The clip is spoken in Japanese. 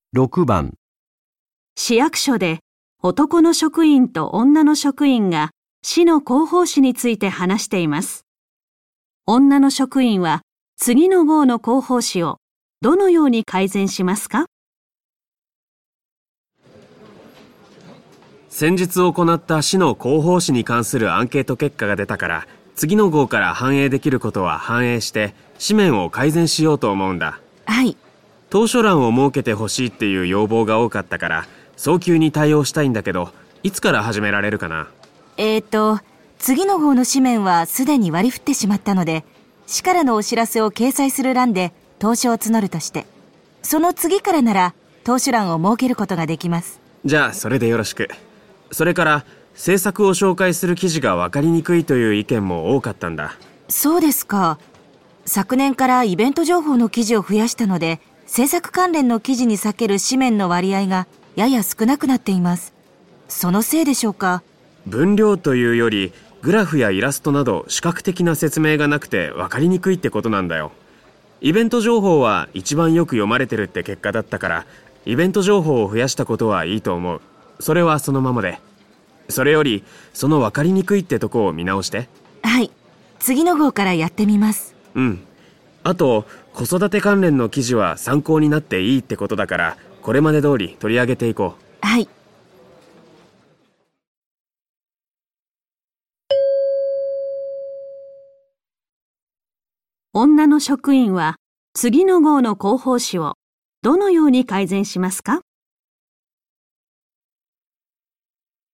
6番、 市役所で男の職員と女の職員が市の広報誌について話しています。女の職員は次の号の広報誌をどのように改善しますか？ 先日行った市の広報誌に関するアンケート結果が出たから、次の号から反映できることは反映して紙面を改善しようと思うんだ。 はい。 当初欄を設けてほしいっていう要望が多かったから早急に対応したいんだけど、いつから始められるかな？ 次の号の紙面はすでに割り振ってしまったので、市からのお知らせを掲載する欄で投書を募るとして、その次からなら投書欄を設けることができます。 じゃあそれでよろしく。それから制作を紹介する記事が分かりにくいという意見も多かったんだ。 そうですか。昨年からイベント情報の記事を増やしたので、制作関連の記事に避ける紙面の割合がやや少なくなっています。そのせいでしょうか？ 分量というよりグラフやイラストなど視覚的な説明がなくて分かりにくいってことなんだよ。イベント情報は一番よく読まれてるって結果だったから、イベント情報を増やしたことはいいと思う。それはそのままで。それよりその分かりにくいってとこを見直して。 はい。次の号からやってみます。 うん。あと子育て関連の記事は参考になっていいってことだから、これまで通り取り上げていこう。 はい。 女の職員は次の号の広報誌をどのように改善しますか？